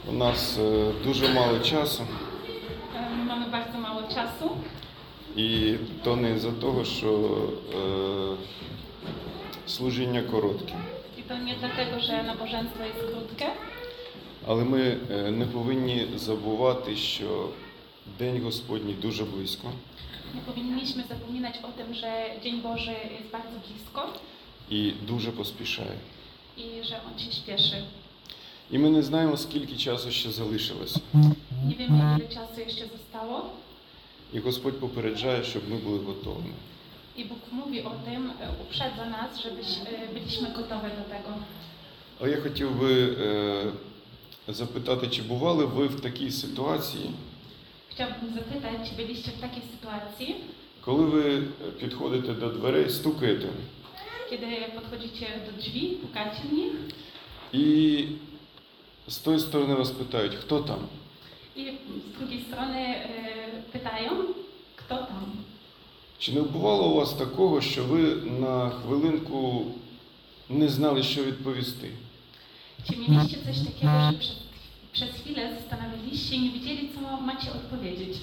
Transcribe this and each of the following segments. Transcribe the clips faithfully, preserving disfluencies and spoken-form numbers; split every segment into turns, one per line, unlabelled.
У нас е, дуже мало часу,
My mamy bardzo mało czasu
і то не із-за того, що е, служіння коротке.
i to nie dlatego, że nabożeństwo jest krótkie,
Але ми е, не повинні забувати, що День Господній дуже близько.
nie powinniśmy zapominać o tym, że Dzień Boży jest bardzo blisko
І дуже поспішає.
i że On się śpieszy.
І ми не знаємо, скільки часу ще залишилося.
Nie wiemy, ile czasu jeszcze zostało
І Господь попереджає, щоб ми були готовими.
i Bóg mówi o tym, e, uprzedza nas, żebyś, e, byliśmy gotowi do tego.
Але я хотів би е, запитати, чи бували ви в такій ситуації,
Chciałabym zapytać, czy byliście w takiej sytuacji,
коли ви підходите до дверей, стукаєте,
kiedy podchodzicie do drzwi, pukacie w nich
і з тої сторони вас питають, хто там?
i z drugiej strony e, pytają, kto tam.
Чи не бувало у вас такого, що ви на хвилинку не знали, що відповісти?
Czy mieliście coś takiego, że przez, przez chwilę zastanawialiście i nie wiedzieli, co macie odpowiedzieć?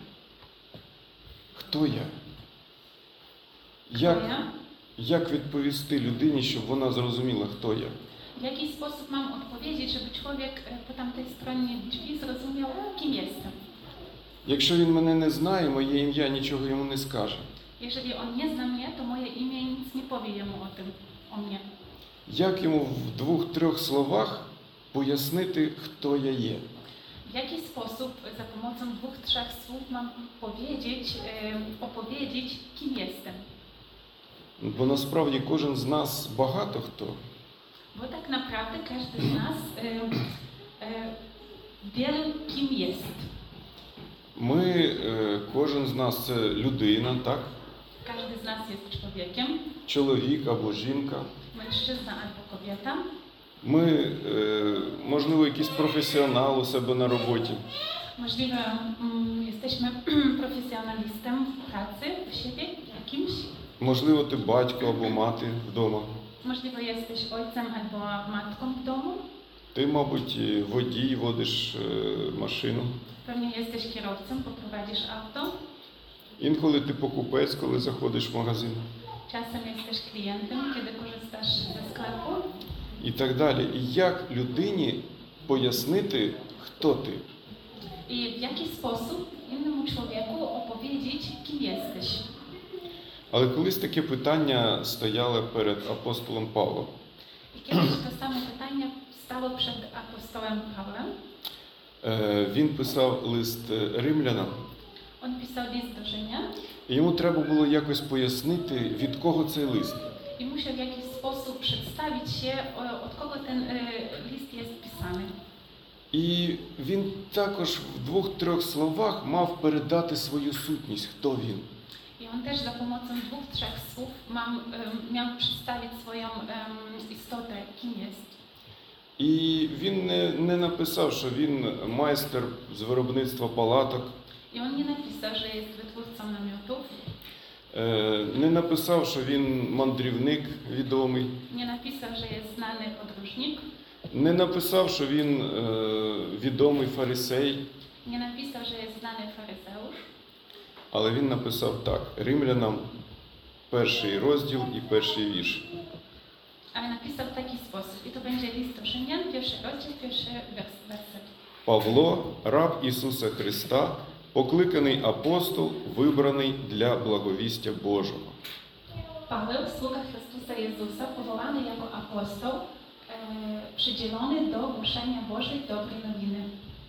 Хто я?
Kto
Як,
ja?
як відповісти людині, щоб вона зрозуміла, хто я?
W jaki sposób mam odpowiedzieć, żeby człowiek e, po tamtej stronie drzwi zrozumiał, kim jestem?
Якщо він мене не знає, моє ім'я нічого йому не скаже.
Jeżeli on nie zna mnie, to moje imię nic nie powie jemu o tym, o mnie.
Як йому в двох-трьох словах пояснити, хто я є?
W jaki sposób za pomocą dwóch, trzech słów mam powiedzieć, e, opowiedzieć, kim jestem?
Бо насправді кожен з нас багато хто.
Bo tak naprawdę każdy z nas e, e, wie, kim jest.
Ми, е, кожен з нас це людина, так?
Każdy z nas jest człowiekiem,
Чоловік або жінка.
mężczyzna albo kobieta.
Ми, е, можливо, якийсь професіонал у себе на роботі.
Możliwe mm, jesteśmy profesjonalistem w pracy, u siebie, jakimś.
Можливо, ти батько або мати вдома.
Możliwe jesteś ojcem albo matką w domu.
Ти, мабуть, і водій, водиш е, машину.
Pewnie jesteś kierowcą, poprowadzisz auto.
Інколи ти покупець, коли заходиш в магазин.
Czasem jesteś klientem, kiedy korzystasz ze sklepu.
І так далі. І як людині пояснити, хто ти?
I w jaki sposób innemu człowieku opowiedzieć, kim jesteś.
Але колись таке питання стояло перед апостолом Павлом.
I kiedyś to samo pytanie stało przed apostołem Pawłem.
Е, Він писав лист римлянам,
On pisał list do Rzymian
і йому треба було якось пояснити, від кого цей лист.
i musiał w jakiś sposób przedstawić się, o- od kogo ten e, list jest pisany.
І він також в двох-трьох словах мав передати свою сутність, хто він.
I on też za pomocą dwóch, trzech słów mam, em, miał przedstawić swoją em, istotę, kim jest.
І він не, не написав, що він майстер з виробництва палаток,
I on nie napisał, że jest wytwórcą namiotów,
е, не написав, що він мандрівник відомий,
nie napisał, że jest znany podróżnik,
не написав, що він е, відомий фарисей,
nie napisał, że jest znany faryzeusz,
але він написав так, римлянам перший розділ і перший вірш.
ale napisał w taki sposób. I to będzie list do Rzymian, pierwszy rozdział, pierwszy wers- werset.
Павло, раб Ісуса Христа, покликаний апостол, вибраний для благовістя Божого.
Paweł, sługa Chrystusa Jezusa, powołany jako apostoł, e, przydzielony do głoszenia Bożej dobrej nowiny.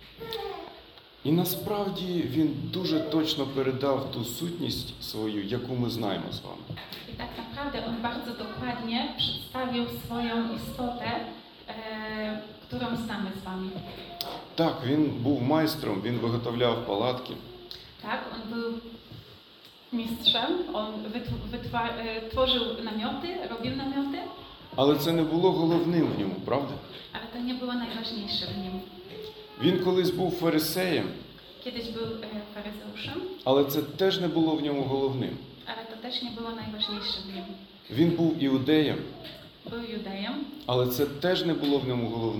І насправді він дуже точно передав ту сутність свою, яку ми знаємо з вами.
I tak naprawdę on bardzo dokładnie przedstawił swoją istotę, e, którą znamy z wami.
Так, він був майстром, він виготовляв палатки,
Tak, on był mistrzem, on wytw- wytwa- e, tworzył namioty, robił namioty,
але це не було головним в ньому, правда?
ale to nie było najważniejsze w nim.
Він колись був фарисеєм,
Kiedyś był e, faryzeuszem,
але це теж не було в ньому головним.
ale to też nie było najważniejsze w nim.
Він був іудеєм,
Był Judejem
але це теж не було в ньому головним.
i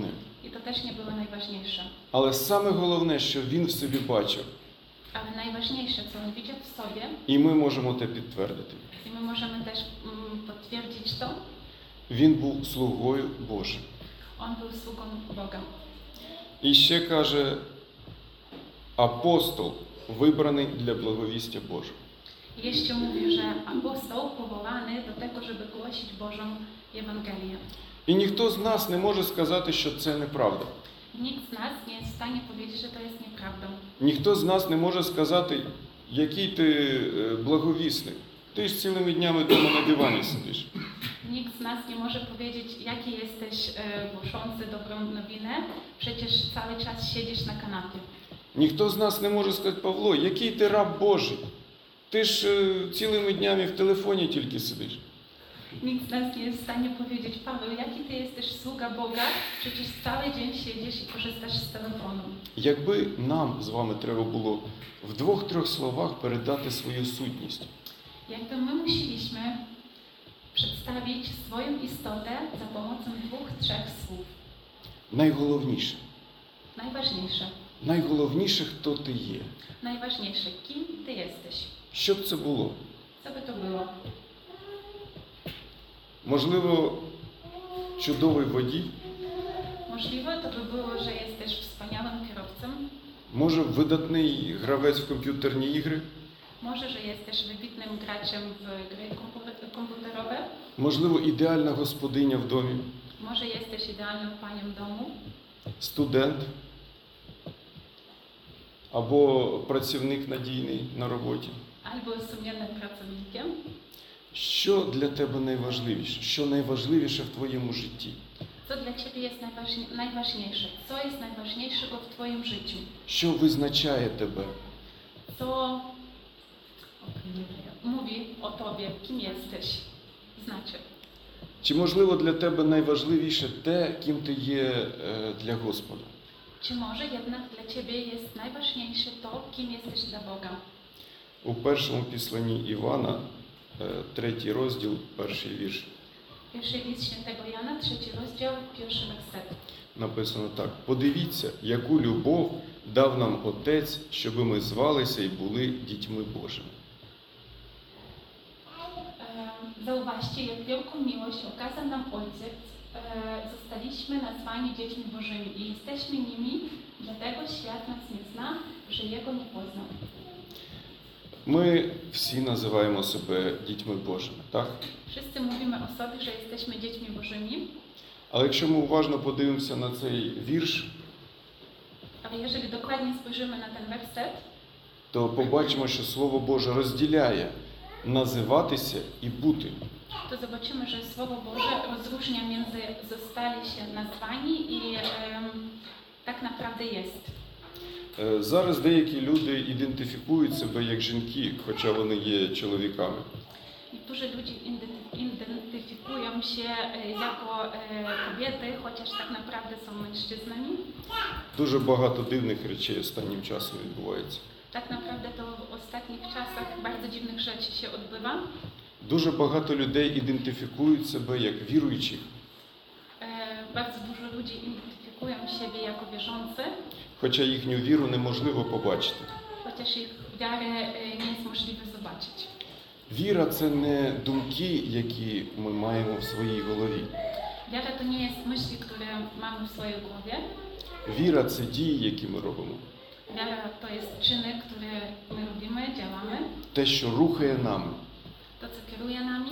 I to też nie było najważniejsze.
Але саме головне, що він в собі бачив,
Ale najważniejsze, co on widział w sobie,
і ми можемо те підтвердити.
i my możemy też mm, potwierdzić to,
Він був слугою Божим.
on był sługą Boga.
І ще каже, апостол, вибраний для благовістя Божого.
I jeszcze mówi, że apostoł powołany do tego, żeby głosić Bożą Ewangelię.
І ніхто з нас не може сказати, що це неправда.
Nikt z nas nie jest w stanie powiedzieć, że to jest nieprawdą.
Ніхто з нас не може сказати, який ти е, благовісник. Ти ж цілими днями вдома на дивані сидиш.
Nikt z nas nie może powiedzieć, jaki jesteś e, głoszący dobrą nowinę, przecież cały czas siedzisz na kanapie.
Ніхто з нас не може сказати, Павло, який ти раб Божий. Ти ж е, цілими днями в телефоні тільки сидиш.
Nikt z nas nie jest w stanie powiedzieć, Paweł, jaki ty jesteś sługa Boga, przecież cały dzień siedzisz i korzystasz z telefonu.
Якби нам з вами треба було в двох-трьох словах передати свою сутність,
Jakby my musieliśmy przedstawić swoją istotę za pomocą dwóch, trzech słów.
найголовніше,
Najważniejsze.
найголовніше, хто ти є.
Najważniejsze, kim ty jesteś.
Що б це було?
Co by to było?
Можливо, чудовий водій,
Możliwe to by było, że jesteś wspaniałym kierowcą.
може видатний гравець в комп'ютерні ігри,
Może, że jesteś wybitnym graczem w gry kompu- komputerowe.
можливо, ідеальна господиня в домі,
Może jesteś idealną panią domu.
студент або працівник надійний на роботі.
Albo sumiennym pracownikiem.
Що для тебе найважливіше? Що найважливіше в твоєму житті?
Co dla ciebie jest najważni- najważniejsze? Co jest najważniejszego w twoim życiu?
Що визначає тебе?
Co mówi o tobie, kim jesteś? Znaczy.
Чи можливо для тебе найважливіше те, ким ти є е, для Господа?
Czy może jednak dla ciebie jest najważniejsze to, kim jesteś dla Boga?
У першому післанні Івана, е, третій розділ, перший вірш,
Pierwszy list świętego Jana, trzeci rozdział, pierwszy werset.
написано так. Подивіться, яку любов дав нам Отець, щоби ми звалися і були дітьми Божими.
E, Zauważcie, jak wielką miłość okazał nam Ojciec. E, Zostaliśmy nazwani dziećmi Bożymi i jesteśmy nimi, dlatego świat nas nie zna, że Jego nie poznał.
Ми всі називаємо себе дітьми Божими, так?
Wszyscy mówimy o sobie, że jesteśmy dziećmi Bożymi,
Але якщо ми уважно подивимося на цей вірш,
ale jeżeli dokładnie spojrzymy na ten werset,
то побачимо, що Слово Боже розділяє називатися і бути.
to zobaczymy, że Słowo Boże rozróżnia między zostali się nazwani i em, tak naprawdę jest.
Е, Зараз деякі люди ідентифікують себе як жінки, хоча вони є чоловіками.
Niektórzy ludzie identy- identyfikują się e, jako e, kobiety, chociaż tak naprawdę są mężczyznami.
Дуже багато дивних речей останнім часом відбувається.
Tak naprawdę to w ostatnich czasach bardzo dziwnych rzeczy się odbywa.
Дуже багато людей ідентифікують себе як віруючих,
E, Bardzo dużo ludzi identyfikują siebie jako wierzący,
хоча їхню віру неможливо побачити.
chociaż ich wiarę e, nie jest możliwe zobaczyć.
Віра – це не думки, які ми маємо в своїй голові.
Wiara to nie jest myśli, które mamy w swojej głowie.
Віра – це дії, які ми робимо.
Wiara to jest czyny, które my robimy, działamy.
Те, що рухає нами.
To, co kieruje nami,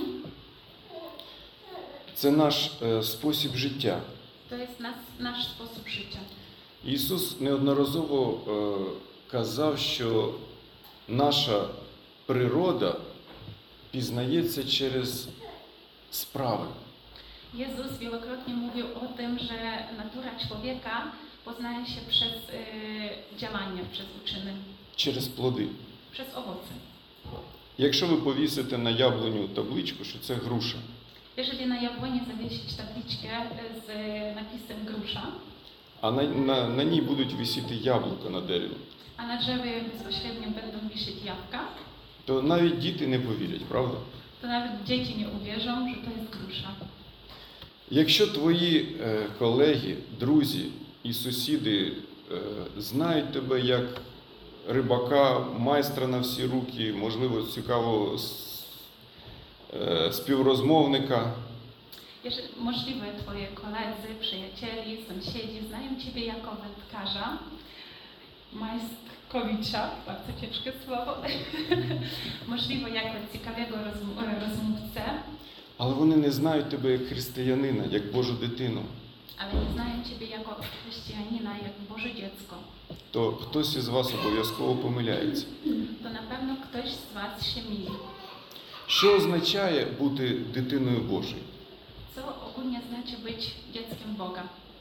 Це наш е, спосіб життя.
to jest nas, nasz sposób życia.
Ісус неодноразово е, казав, що наша природа пізнається через справи.
Jezus wielokrotnie mówił o tym, że natura człowieka poznaje się przez y, działanie, przez uczyny,
Через плоди.
przez owoce.
Якщо ви повісите на яблуню табличку, що це груша,
Jeżeli na jabłonie zawiesić tabliczkę z napisem grusza,
а на, на, на ній будуть висіти яблука на дереві,
a na drzewie bezpośrednio będą wisieć jabłka,
то навіть діти не повірять, правда?
to nawet dzieci nie uwierzą, że to jest grusza.
Якщо твої е, колеги, друзі і сусіди е, знають тебе як рибака, майстра на всі руки, можливо, цікавого с- е, співрозмовника.
Jeżeli możliwe Twoje koledzy, przyjaciele, sąsiedzi znają Ciebie jako wędkarza, majstrowicza, bardzo ciężkie słowo, możliwe jako ciekawego rozm- rozmówcę,
Але вони не знають тебе як християнина, як Божу дитину.
ale nie znają Ciebie jako chrześcijanina, jak Boże dziecko,
То хтось із вас обов'язково помиляється.
to na pewno ktoś z Was się myli.
Що означає бути дитиною Божою?
Co ogólnie znaczy być dzieckiem Boga?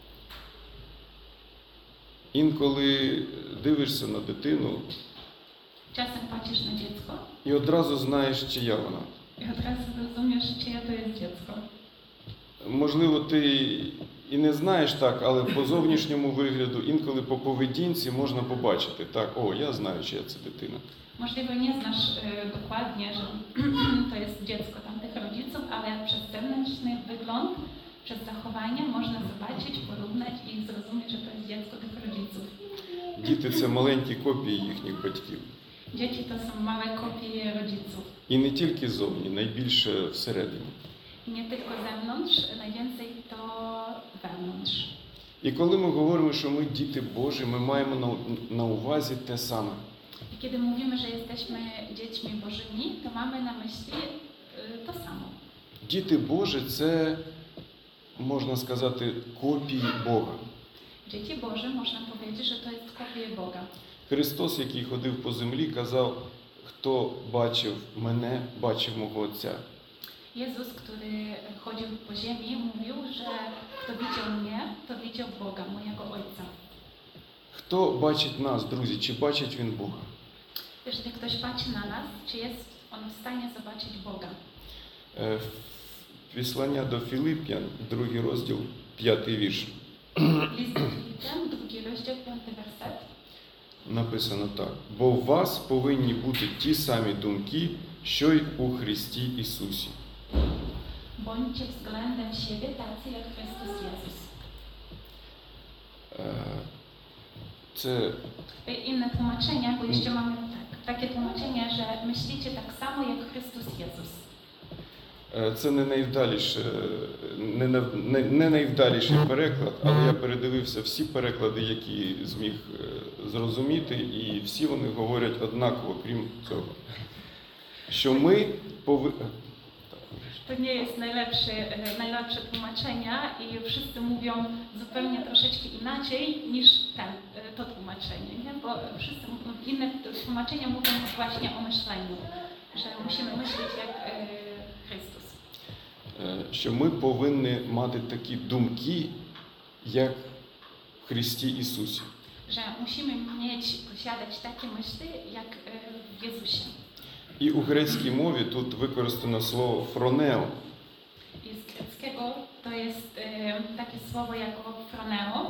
Інколи дивишся на дитину
Czasem patrzysz na dziecko
і одразу знаєш, чия вона.
i od razu rozumiesz, czyje to jest dziecko.
Можливо, ти і не знаєш так, але по зовнішньому вигляду, інколи по поведінці можна побачити. Так, о, я знаю, чия це дитина.
Możliwe nie znasz e, dokładnie, że to jest dziecko tamtych rodziców, ale przez zewnętrzny wygląd, przez zachowanie można zobaczyć, porównać i zrozumieć, że to jest dziecko tych rodziców.
Діти – це маленькі копії їхніх батьків.
Dzieci to są małe kopie rodziców.
І не тільки зовні, найбільше всередині.
I nie tylko zewnątrz, najwięcej to wewnątrz.
І коли ми говоримо, що ми діти Божі, ми маємо на, на увазі те саме.
I kiedy mówimy, że jesteśmy dziećmi Bożymi, to mamy na myśli y, to samo.
Діти Божі – це, можна сказати, копії Бога.
Dzieci Boże, można powiedzieć, że to jest kopie Boga.
Христос, який ходив по землі, казав, хто бачив мене, бачив мого Отця.
Jezus, który chodził po ziemi, mówił, że kto widział mnie, to widział Boga, mojego Ojca.
Хто бачить нас, друзі, чи бачить він Бога?
Jeżeli ktoś patrzy na nas, czy jest on w stanie zobaczyć Boga?
Е, Післання до Філип'ян, другий розділ, п'ятий вірш.
List do Filipian, drugi rozdział, piąty werset.
Написано так. Бо у вас повинні бути ті самі думки, що й у Христі Ісусі.
Bądźcie względem siebie tacy jak Chrystus Jezus.
Е, Це
Inne tłumaczenia, bo jeszcze mamy tak, takie tłumaczenie, że myślicie tak samo jak Chrystus Jezus.
Е, Це не найвдаліше, не, нав- не, не найвдаліший переклад, але я передивився всі переклади, які зміг е, зрозуміти, і всі вони говорять однаково, крім цього. Що ми повинні...
To nie jest najlepszy, e, najlepsze tłumaczenia i wszyscy mówią zupełnie troszeczkę inaczej niż ten, e, to tłumaczenie, nie? Bo wszyscy m- inne tłumaczenia mówią właśnie o myśleniu, że musimy myśleć jak e, Chrystus.
Що ми повинні мати такі думки, як в Христі Ісусі.
Że musimy mieć, posiadać takie myśli jak e, w Jezusie.
І у грецькій мові тут використано слово «фронео».
I z greckiego to jest e, takie słowo jako froneo,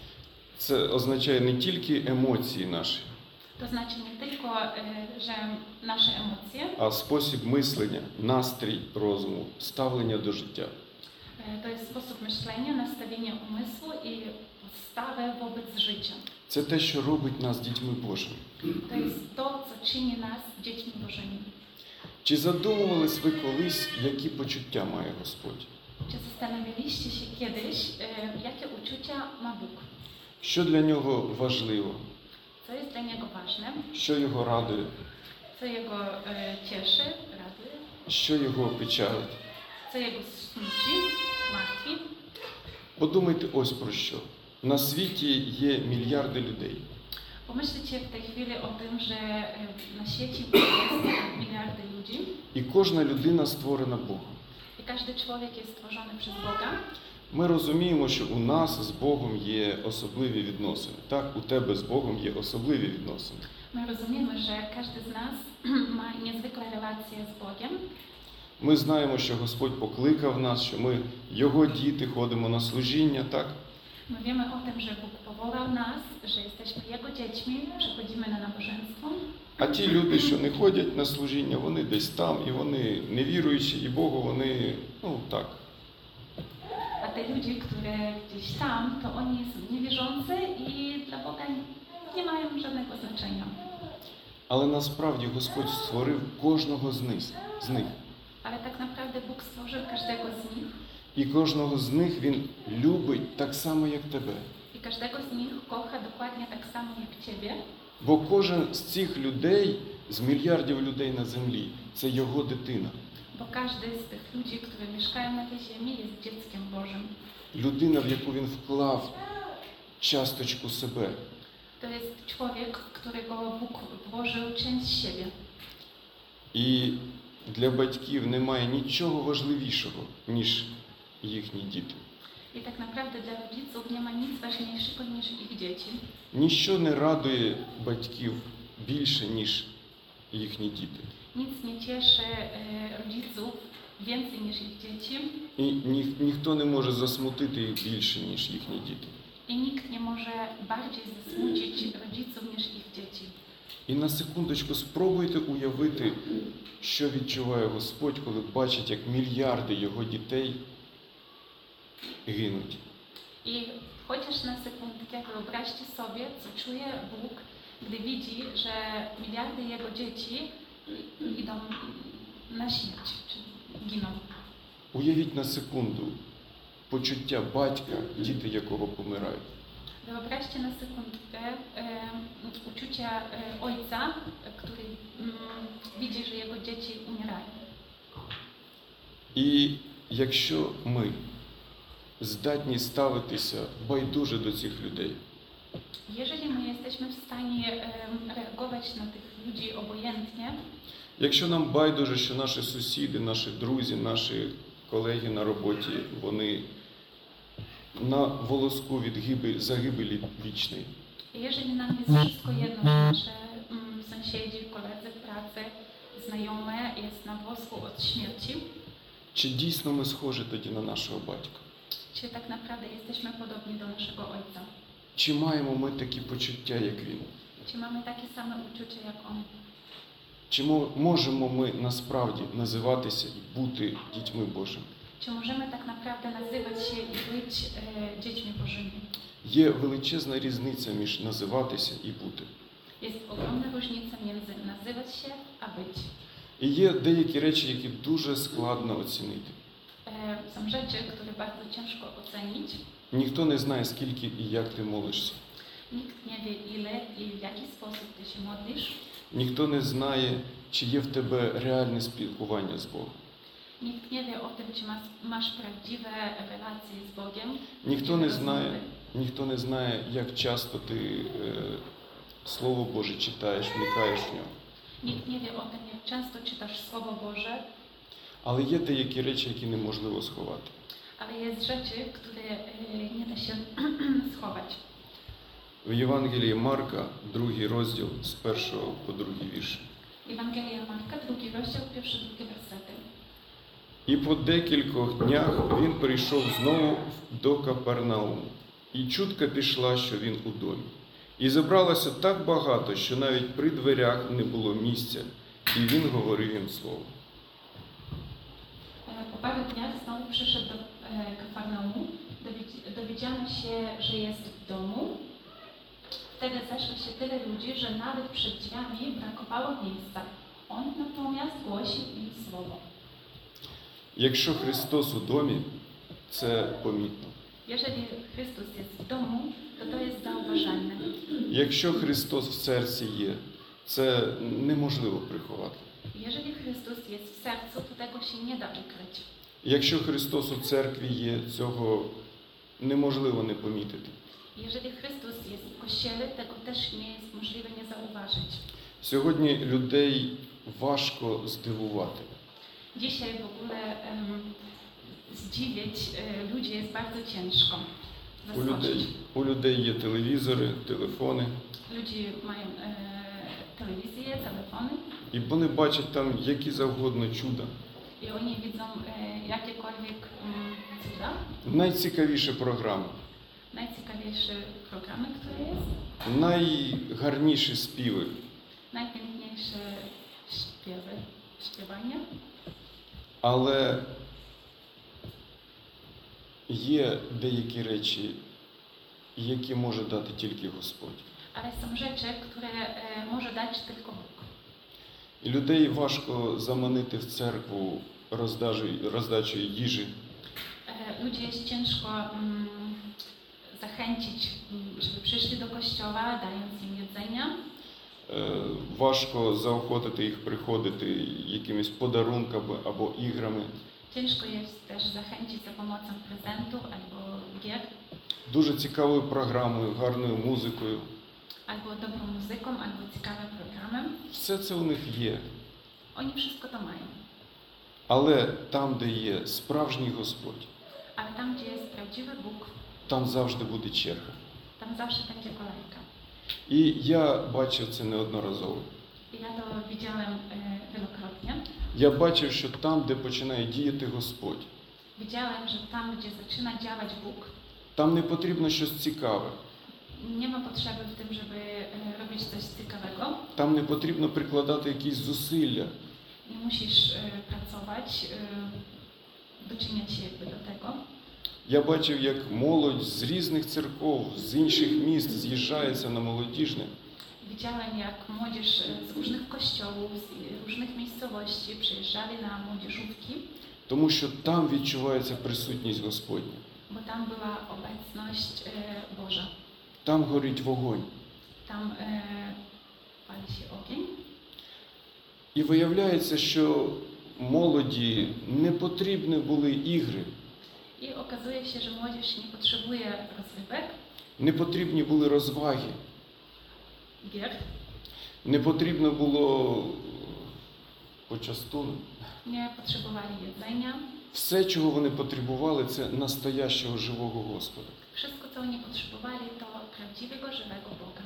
Це означає не тільки емоції наші,
to znaczy nie tylko, e, że nasze emocje,
а спосіб мислення, настрій розуму, ставлення до життя.
e, to jest sposób myślenia, nastawienie umysłu i postawę wobec życia.
Це те, що робить нас дітьми Божими.
To jest to, co czyni nas dziećmi Bożymi.
Чи задумувались ви колись, які почуття має Господь?
Czy zastanawialiście się kiedyś, e, jakie uczucia ma Bóg?
Що для нього важливо?
Co jest dla Niego ważne?
Що його радує?
Co Jego e, cieszy, raduje?
Що його печалить?
Co Jego smuci, martwi?
Подумайте ось про що. На світі є мільярди людей.
Pomyślcie w tej chwili o tym, że e, na świecie jest miliardy ludzi
І кожна людина створена Богом.
i każdy człowiek jest stworzony przez Boga.
Ми розуміємо, що у нас з Богом є особливі відносини. Так, у тебе з Богом є особливі відносини.
My rozumiemy, że każdy z nas ma niezwykłe relacje z Bogiem.
Ми знаємо, що Господь покликав нас, що ми Його діти, ходимо на служіння, так?
My wiemy o tym, że Bóg powołał nas, że jesteśmy Jego dziećmi, przychodzimy na nabożeństwo.
А ті люди, що не ходять на служіння, вони десь там, і вони невіруючі, і Богу вони, ну так.
A te ludzi, które gdzieś tam, to oni są niewierzący i dla Boga nie mają żadnego znaczenia.
Але насправді Господь створив кожного з них, з них.
Ale tak naprawdę Bóg stworzył każdego z nich
І кожного з них Він любить так само, як тебе.
i każdego z nich kocha dokładnie tak samo jak Ciebie,
Бо кожен з цих людей, з мільярдів людей на землі, це його дитина.
bo każdy z tych ludzi, które mieszkają na tej ziemi, jest dzieckiem Bożym.
Людина, в яку він вклав часточку себе.
To jest człowiek, w którego Bóg włożył część siebie.
І для батьків немає нічого важливішого, ніж їхні діти.
I tak naprawdę dla rodziców nie ma nic ważniejszego niż ich dzieci.
Ніщо не радує батьків більше, ніж їхні діти.
Nic nie cieszy e, rodziców więcej niż ich dzieci
І ні, ніхто не може засмутити їх більше, ніж їхні діти.
i nikt nie może bardziej zasmucić rodziców niż ich dzieci.
І на секундочку спробуйте уявити, що відчуває Господь, коли бачить, як мільярди його дітей гинуть.
I chociaż na sekundkę wyobraźcie sobie, co czuje Bóg, gdy widzi, że miliardy Jego dzieci idą na śmierć, czy giną.
Уявіть на секунду почуття батька, діти якого помирають.
Wyobraźcie na sekundkę e, uczucia e, ojca, który mm, widzi, że jego dzieci umierają.
І якщо ми здатні ставитися байдуже до цих людей,
Jeżeli my jesteśmy w stanie e, reagować na tych ludzi obojętnie,
якщо нам байдуже, що наші сусіди, наші друзі, наші колеги на роботі, вони на волоску від гибелі, загибелі вічної,
jeżeli nam jest wszystko jedno, że nasze mm, sąsiedzi, koledzy w pracy, znajome jest na włosku od śmierci,
чи дійсно ми схожі тоді на нашого батька?
czy tak naprawdę jesteśmy podobni do naszego ojca?
Чи маємо ми такі почуття, як він?
Czy mamy takie same uczucie jak on?
Чи мо- можемо ми насправді називатися і бути дітьми Божими?
Czy możemy tak naprawdę nazywać się i być e, dziećmi Bożymi?
Є величезна різниця між називатися і бути.
Jest ogromna różnica między nazywać się a być.
І є деякі речі, які дуже складно оцінити.
E, są rzeczy, które bardzo ciężko ocenić.
Ніхто не знає, скільки і як ти молишся.
Nikt nie wie ile i w jaki sposób ty się modlisz.
Ніхто не знає, чи є в тебе реальне спілкування з Богом.
Nikt nie wie o tym, czy masz, masz prawdziwe relacje z Bogiem.
Ніхто не
prawdziwe
знає,
rozmowy.
ніхто не знає, як часто ти е, Слово Боже читаєш, вникаєш в нього.
Nikt nie wie o tym, jak często czytasz Słowo Boże,
Але є деякі речі, які неможливо сховати.
ale jest rzeczy, które e, nie da się schować.
В Євангелії Марка, другий розділ, з першого по другий вірш.
Ewangelia Marka, drugi rozdział, pierwszy, drugi wersety.
І по декількох днях він прийшов знову до Капернауму. І чутка пішла, що він у домі. І зібралося так багато, що навіть при дверях не було місця, і він говорив їм слово.
E, Po paru dniach znowu przyszedł do e, Kafarnaumu. Dowiedz- Dowiedziano się, że jest w domu. Wtedy zeszło się tyle ludzi, że nawet przed drzwiami brakowało miejsca. On natomiast głosił im słowo.
Якщо Христос у домі, це помітно.
Jeżeli Chrystus jest w domu, to to jest zauważalne.
Якщо Христос в серці є, це неможливо приховати.
Jeżeli Chrystus jest w sercu, to tego się nie da ukryć.
Якщо Христос у церкві є, цього неможливо не помітити.
Jeżeli Chrystus jest w Kościele, tego też nie jest możliwe nie zauważyć.
Сьогодні людей важко здивувати.
Dzisiaj w ogóle em, zdziwić e, ludzi jest bardzo ciężko.
У людей, у людей є телевізори, телефони,
Ludzie mają e, telewizję, telefony
і вони bачать там які завгодно чуда.
i oni widzą e, jakiekolwiek um, cuda.
Найцікавіші програми,
Najciekawiejsze programy, które jest,
найгарніші співи.
najpiękniejsze śpiewy, śpiewania.
Але є деякі речі, які може дати тільки Господь.
Ale są rzeczy, które e, może dać tylko Bóg.
І людей важко заманити в церкву роздачею, роздачею їжі.
E, Ludzi jest ciężko mm, zachęcić, mm, żeby przyszli do kościoła, dając im jedzenia.
Е, Важко заохотити їх приходити якимись подарунками або іграми.
Ciężko jest też zachęcić za pomocą prezentów albo gier,
Дуже цікавою програмою, гарною музикою.
albo dobrą muzyką, albo ciekawym programem.
Все це у них є.
Oni wszystko to mają.
Але там, де є справжній Господь,
Ale tam, gdzie jest prawdziwy Bóg,
там завжди буде черга.
tam zawsze będzie kolejka.
І я бачив це неодноразово.
I ja to widziałem e, wielokrotnie.
Я бачив, що там, де починає діяти Господь,
Widziałem, że tam, gdzie zaczyna działać Bóg,
там не потрібно щось цікаве.
nie ma potrzeby w tym, żeby e, robić coś ciekawego.
Там не потрібно прикладати якісь зусилля.
Nie musisz e, pracować, e, doczyniać się jakby do tego.
Я бачив, як молодь з різних церков, з інших міст з'їжджається на молодіжне.
Widziałem, jak młodzież e, z różnych kościołów, z różnych miejscowości przyjeżdżali na młodzieżówki,
Тому що там відчувається присутність Господня.
bo tam była obecność e, Boża.
Там горить вогонь.
Tam e, pali się ogień.
І виявляється, що молоді не потрібні були ігри,
I okazuje się, że młodzież nie potrzebuje rozrywek,
не потрібні були розваги,
gier,
не потрібно було почастуну.
nie potrzebowali jedzenia.
Все, чого вони потребували, це настоящого живого Господа.
Wszystko, co oni potrzebowali, to prawdziwego, żywego Boga.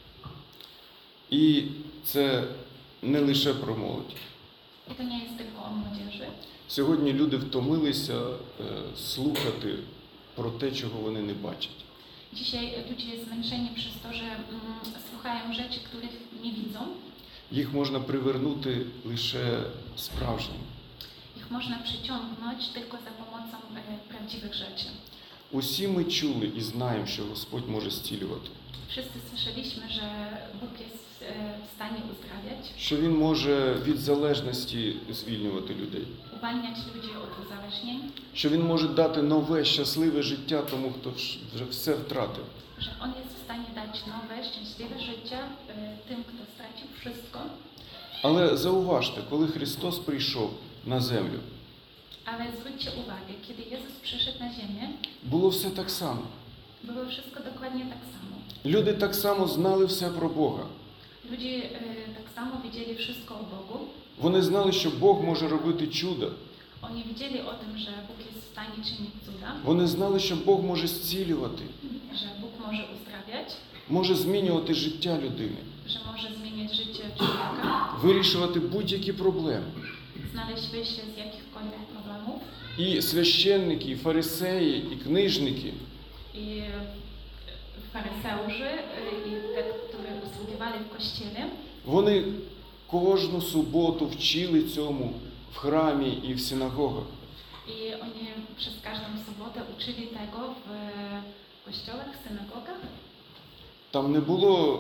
І це не лише про молодь.
I to nie jest tylko o młodzieży.
Сьогодні люди втомилися е, слухати про те, чого вони не бачать.
Dzisiaj ludzie zmęczeni przez to, że mm, słuchają rzeczy, których nie widzą.
Їх можна привернути лише справжнім.
Ich można przyciągnąć tylko za pomocą e, prawdziwych rzeczy.
Усі ми чули і знаємо, що Господь може зцілювати,
Wszyscy słyszeliśmy, że Bóg jest e, w stanie uzdrawiać,
що Він може від залежності звільнювати людей,
uwalniać ludzi od uzależnień,
що Він може дати нове, щасливе життя тому, хто вш- вже все втратив.
że On jest w stanie dać nowe, szczęśliwe życie e, tym, kto stracił wszystko.
Але зауважте, коли Христос прийшов на землю,
Ale zwróćcie uwagę, kiedy Jezus przyszedł na ziemię,
було все так само.
było wszystko dokładnie tak samo.
Люди так само знали все про Бога.
Ludzie e, tak samo wiedzieli wszystko o Bogu.
Вони знали, що Бог може робити чуда.
Oni wiedzieli o tym, że Bóg jest w stanie czynić cuda,
Вони знали, що Бог може зцілювати,
że Bóg może uzdrawiać,
може змінювати життя людини,
że może zmieniać życie człowieka,
вирішувати будь-які проблеми.
znaleźć wyjście z jakichkolwiek problemów.
І священники, і фарисеї, і книжники,
I e, faryzeuszy e, i te, którzy usługiwali w kościele,
вони кожну суботу вчили цьому в храмі і в синагогах.
i oni przez każdą sobotę uczyli tego w kościołach, synagogach.
Там не було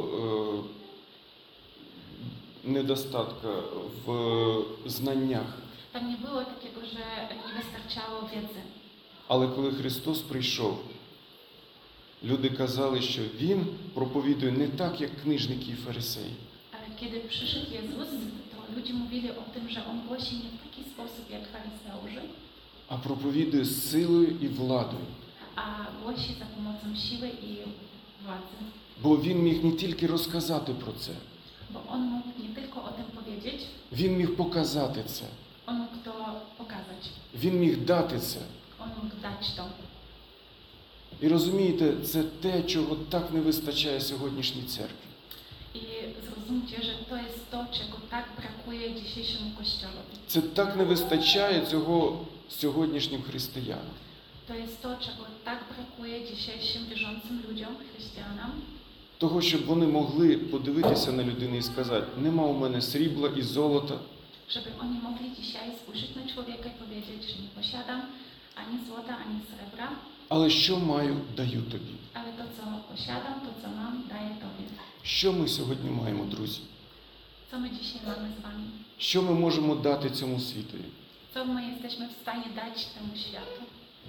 е, недостатка в знаннях.
Tam nie było takiego, że nie wystarczało wiedzy.
Але коли Христос прийшов, люди казали, що Він проповідує не так, як книжники і фарисеї.
Ale kiedy przyszedł Jezus, to ludzie mówili o tym, że On głosi nie w taki sposób jak faryzeuszy,
А проповідує з силою і владою.
a głosi za pomocą siły i władzy.
Бо Він міг не тільки розказати про це,
Bo On mógł nie tylko o tym powiedzieć,
Він міг показати це,
On mógł to pokazać,
Він міг дати це.
On mógł dać to.
І розумієте, це те, чого так не вистачає сьогоднішній церкві.
I zrozumcie, że to jest to, czego tak brakuje dzisiejszemu Kościołowi.
Це так не вистачає цього сьогоднішнім християнам.
To jest to, czego tak brakuje dzisiejszym wierzącym ludziom, chrześcijanom,
Того, щоб вони могли подивитися на людину і сказати, нема у мене срібла і золота,
żeby oni mogli dzisiaj spojrzeć na człowieka i powiedzieć, że nie posiadam ani złota, ani srebra,
але що маю, даю тобі.
ale to, co posiadam, to, co mam, daję Tobie.
Що ми сьогодні маємо, друзі?
Co my dzisiaj mamy z Wami?
Що ми можемо дати цьому світові?
Co my jesteśmy w stanie dać temu światu?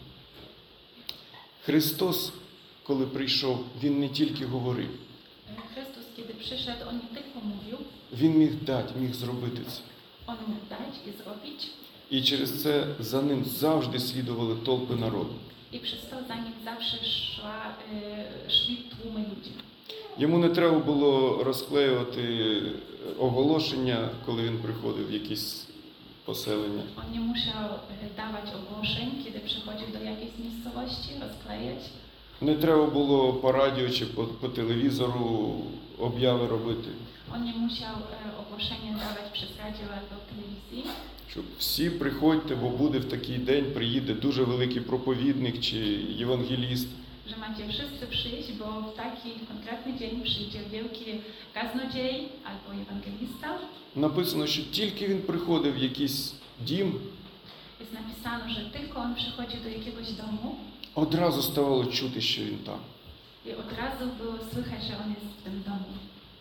Христос, коли прийшов, Він не тільки говорив,
Chrystus, kiedy przyszedł, On nie tylko mówił,
Він міг дати, міг зробити це.
On mógł dać i zrobić.
І через це за ним завжди слідували толпи народу.
I przez to za nim zawsze szła, y, szli tłumy ludzi.
Йому не треба було розклеювати оголошення, коли він приходив в якісь поселення.
On nie musiał y, dawać ogłoszeń, kiedy przychodził do jakiejś miejscowości, rozklejać.
Не треба було по радіо чи по, по телевізору обяви робити,
On nie musiał y, ogłoszenia dawać przez radio albo telewizji,
щоб всі приходьте, бо буде в такий день, приїде дуже великий проповідник чи євангеліст.
że macie wszyscy przyjść, bo w taki konkretny dzień przyjdzie wielki kaznodziej albo ewangelista.
Написано, що тільки він приходив в якийсь дім,
Jest napisano, że tylko on przychodzi do jakiegoś domu
одразу ставало чути, що він там.
i od razu było słychać, że on jest w tym domu.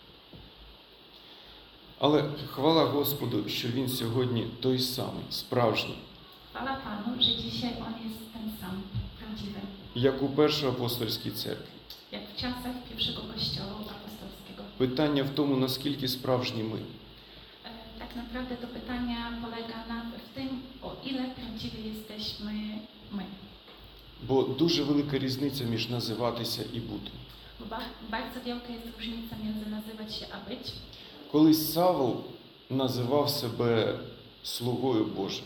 Але хвала Господу, що він сьогодні той самий, справжній,
Chwała Panu, że dzisiaj on jest ten sam, prawdziwy,
як у першій апостольській церкві.
jak w czasach pierwszego kościoła apostolskiego.
Питання в тому, наскільки справжні ми.
E, Tak naprawdę to pytanie polega na, w tym, o ile prawdziwi jesteśmy my.
Бо дуже велика різниця між називатися і бути.
Bo ba- bardzo wielka jest różnica między nazywać się a być.
Колись Савл називав себе слугою Божим.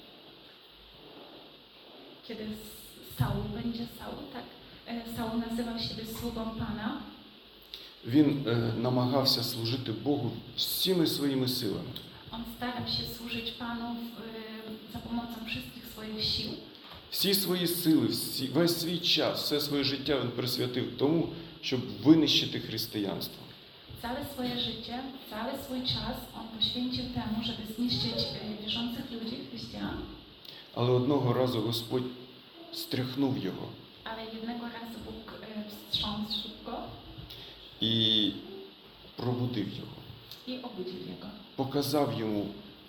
Kiedy S- Saul będzie Saul, tak? E, Saul nazywał siebie sługą Pana.
Він е, намагався служити Богу всіми своїми силами.
On starał się służyć Panu w, e, za pomocą wszystkich swoich sił.
Всі свої сили, всі, весь свій час, все своє життя він присвятив тому, щоб винищити християнство.
Całe swoje życie, cały swój czas on poświęcił temu, żeby zniszczyć e, wierzących ludzi, chrześcijan,
Але одного разу Господь стряхнув його
ale jednego razu Bóg e, wstrząsł go
і пробудив його.
i obudził jego.
Показав йому,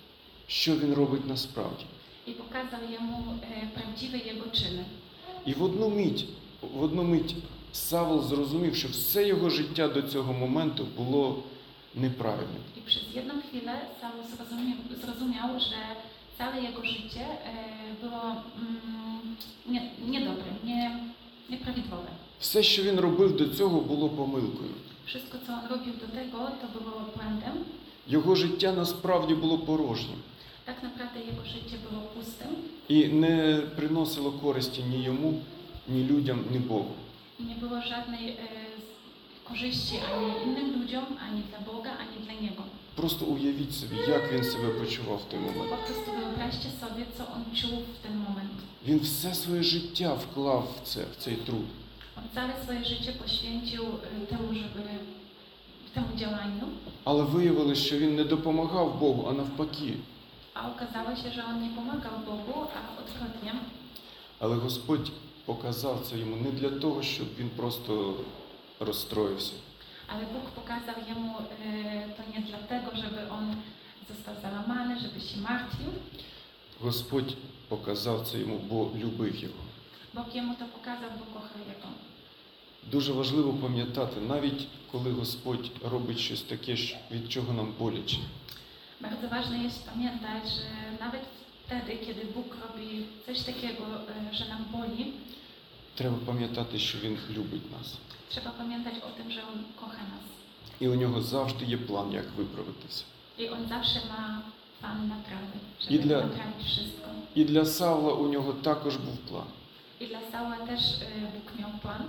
що він робить насправді.
I pokazał jemu e, prawdziwe jego czyny.
І в одну мить, в одну мить Савл зрозумів, що все його життя до цього моменту було неправильним.
I przez jedną chwilę Saul zrozumiał, zrozumiał, że całe jego życie e, było mm, nie, niedobre, nie, nieprawidłowe.
Все, що він робив до цього, було помилкою.
Wszystko, co on robił do tego, to było błędem.
Його життя насправді було порожнім
Tak naprawdę jego życie było pustym
і не приносило користі ні йому, ні людям, ні Богу.
i nie było żadnej e, z- korzyści ani innym ludziom, ani dla Boga, ani dla niego.
Просто уявіть собі, як він себе почував в той момент.
Po prostu wyobraźcie sobie, co on czuł w ten moment.
Він все своє життя вклав в це, в цей труд.
On całe swoje życie poświęcił e, temu, żeby temu działaniu,
Але виявилось, що він не допомагав Богу, а навпаки.
a okazało się, że on nie pomagał Bogu, a odwrotnie.
Але Господь показав це йому не для того, щоб він просто розстроївся.
Ale Bóg pokazał jemu e, to nie dlatego, żeby on został załamany, żeby się martwił.
Господь показав це йому, бо любив його.
Bóg jemu to pokazał, bo kochał jego.
Дуже важливо пам'ятати, навіть коли Господь робить щось таке, що- від чого нам боляче.
Bardzo ważne jest pamiętać, że nawet wtedy, kiedy Bóg robi coś takiego, e, że nam boli,
Треба пам'ятати, що Він любить нас.
trzeba pamiętać o tym, że On kocha nas.
І у нього завжди є план, як виправитися.
I On zawsze ma plan naprawy, żeby
I dla-
naprawić wszystko.
І для Савла у нього також був план.
I dla Saula też e, Bóg miał plan.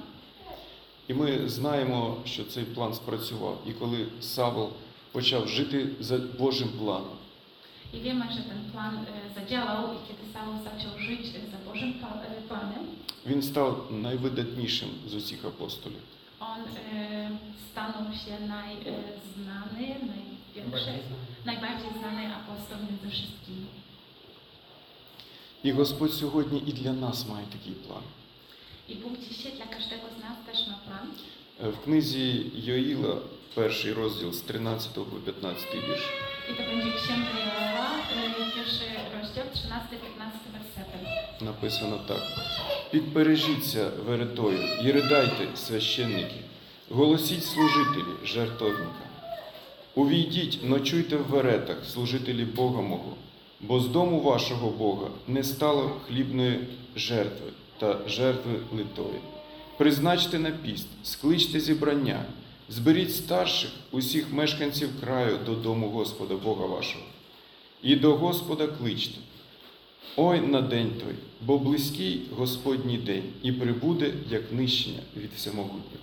І ми знаємо, що цей план спрацював. І коли Савл почав жити за Божим планом,
I wiemy, że ten plan e, zadziałał i kiedy Saul zaczął żyć e, za Bożym pla- e, planem,
він став найвидатнішим з усіх апостолів.
on e, stanął się najznany, największy, najbardziej znany apostoł między wszystkimi.
І Господь сьогодні і для нас має такий план.
I Bóg dzisiaj dla każdego z nas też ma plan.
В книзі Йоїла, перший розділ з тринадцятого по п'ятнадцятий вірш.
I to będzie Księga Joela, y, pierwszy rozdział, trzynasty piętnasty wersety.
Написано так. Підпережіться веретою і ридайте, священники, голосіть служителі, жертовника. Увійдіть, ночуйте в веретах, служителі Бога мого, бо з дому вашого Бога не стало хлібної жертви та жертви литої. Призначте на піст, скличте зібрання, зберіть старших усіх мешканців краю до дому Господа Бога вашого. І до Господа кличте. Ой на день той, бо близький Господній день, і прибуде, як нищення від Всемогутнього.